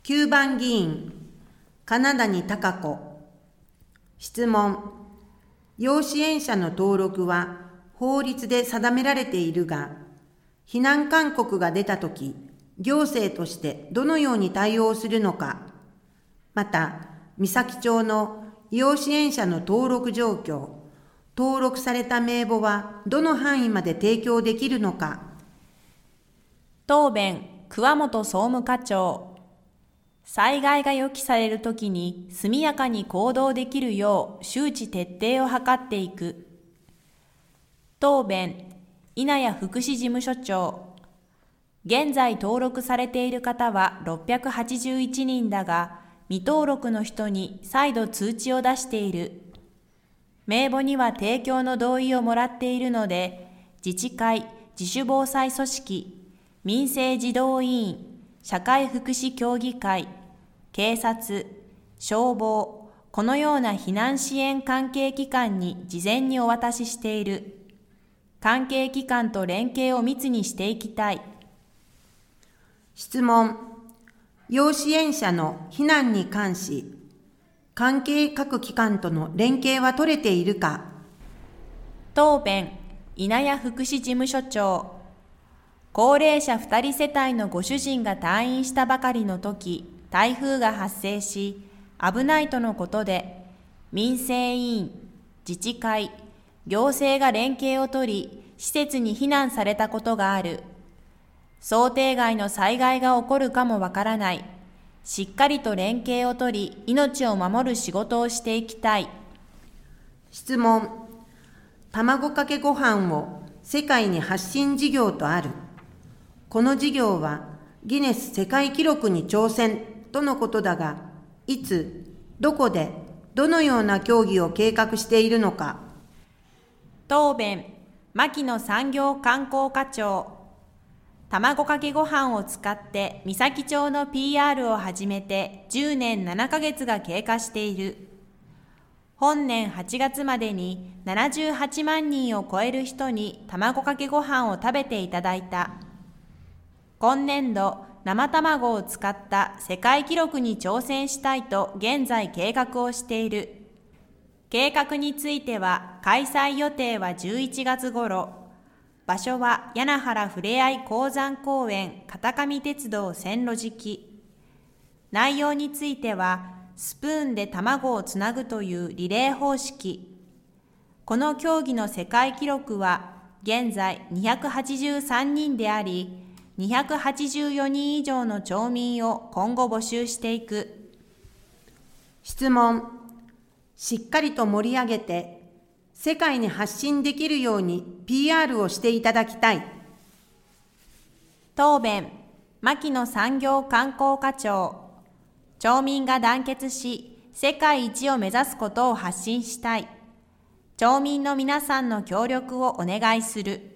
9番議員、金谷貴子。質問。要支援者の登録は法律で定められているが、避難勧告が出たとき、行政としてどのように対応するのか、また、三崎町の要支援者の登録状況、登録された名簿はどの範囲まで提供できるのか。 答弁、桑本総務課長。災害が予期されるときに速やかに行動できるよう周知徹底を図っていく。答弁、稲谷福祉事務所長。現在登録されている方は681人だが、未登録の人に再度通知を出している。名簿には提供の同意をもらっているので、自治会、自主防災組織、民生児童委員、社会福祉協議会、警察、消防、このような避難支援関係機関に事前にお渡ししている。関係機関と連携を密にしていきたい。 質問。要支援者の避難に関し、関係各機関との連携は取れているか。 答弁、稲谷福祉事務所長。高齢者2人世帯のご主人が退院したばかりの時、台風が発生し、危ないとのことで、民生委員、自治会、行政が連携を取り、施設に避難されたことがある。想定外の災害が起こるかもわからない。しっかりと連携を取り、命を守る仕事をしていきたい。 質問。卵かけご飯を世界に発信事業とある。この事業はギネス世界記録に挑戦とのことだが、いつ、どこで、どのような競技を計画しているのか。 答弁、牧野産業観光課長。卵かけご飯を使って三崎町の PR を始めて10年7ヶ月が経過している。本年8月までに78万人を超える人に卵かけご飯を食べていただいた。今年度、生卵を使った世界記録に挑戦したいと現在計画をしている。計画については開催予定は11月頃。場所は柳原ふれあい鉱山公園片上鉄道線路敷。内容についてはスプーンで卵をつなぐというリレー方式。この競技の世界記録は現在283人であり、284人以上の町民を今後募集していく。 質問。しっかりと盛り上げて、世界に発信できるように PR をしていただきたい。 答弁、牧野産業観光課長。町民が団結し、世界一を目指すことを発信したい。町民の皆さんの協力をお願いする。